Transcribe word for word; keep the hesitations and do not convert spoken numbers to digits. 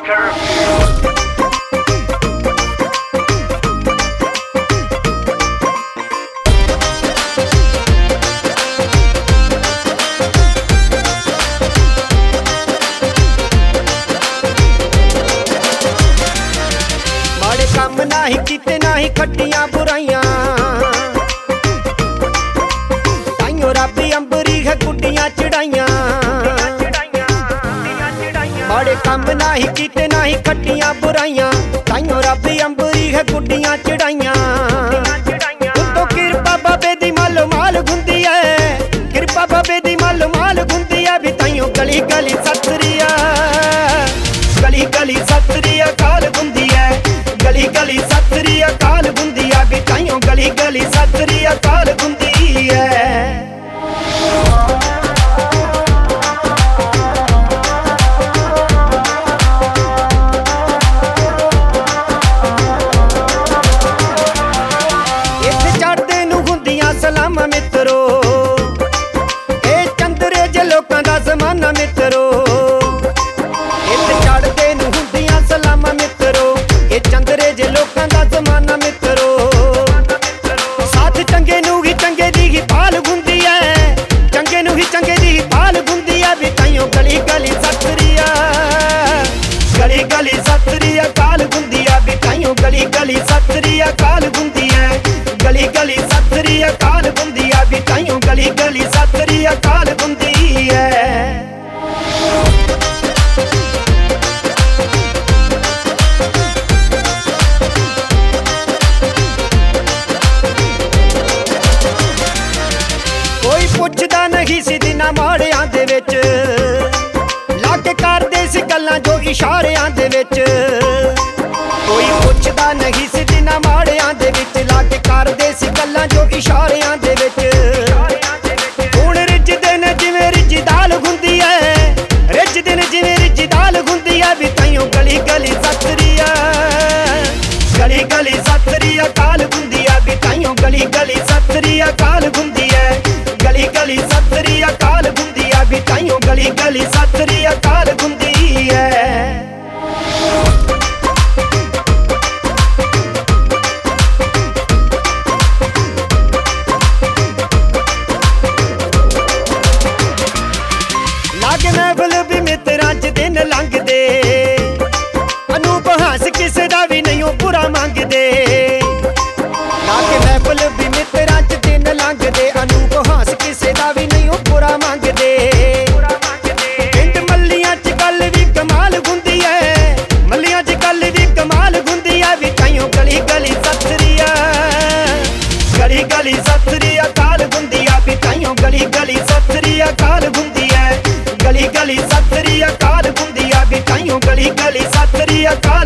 माड़े काम नाही कीते नाही खट्टियां बुराइयां ताइयों रब अंबरी है गुड्डियां चढ़ाइयां। माड़े काम नाही कीते नाही खट्टियां बुराइयां ताइयों रब अंबरी है गुड्डियां चढ़ाइयां। उत्तों किरपा बाबे दी मालो माल गुंदी है, किरपा बाबे दी मालो माल गुंदी है भी ताइयों गली गली सतरिया गली गली सतरिया काल गुंदी है, गली गली सतरिया काल गुंदी है भी ताइयों गली गली सतरिया काल गुंदी है। सलामा मित्रो ए चंदरे जे लोकां दा ज़माना मित्रो, इत्थे चढ़दे नूं हुंदियां सलामा मित्रो, ए चंदरे जे लोकां दा ज़माना मित्रो। साथ चंगे नूं ही चंगे दी ही भाल गुंदी है, चंगे नूं ही चंगे दी ही भाल गुंदी है भी ताइयों गली गली सतरिया गली गली सतरिया काल गुंदी है भी ताइयों गली गली सतरिया काल गुंदी है, गली गली सतरिया काल गुंदी है भी ताइयों गली गली सतरिया काल गुंदी है। कोई पुछदा नहीं सी दिना माड़ियां दे विच लाके करदे सी गल्लां जो इशारियां दे विच। कोई पुछदा नहीं सी दिना माड़ियां दे विच लाके करदे सी गल्लां जो इशारियां दे विच। हुण रिजदे ने जिवें रिजी दाल गुंदी है, रिजदे ने जिवें रिजी दाल गुंदी है भी ताइयों गली गली सतरिया गली गली सतरिया काल गुंदी है भी ताइयों गली गली सतरिया काल गुंदी है, गली गली सतरिया काल गुंदी है भी ताइयों गली गली सतरिया काल गुंदी है। लागे महफिल भी मित्रां च दिन लंघदे, अनूप हास किसे दा भी नहीं बुरा मंगदे। लागे महफिल भी मित्रां च दिन लंघदे, अनूप हास किसे दा भी नहीं बुरा मंगदे। पिंड मल्लियां च गल भी कमाल गुंदी है, मल्लियां च गल भी कमाल गुंदी है भी ताइयों गली गली सतरिया गली गली सतरिया काल गुंदी है भी ताइयों गली गली सतरिया काल गुंदी है, गली गली सतरिया काल गुंदी है भी ताइयों गली गली सतरिया काल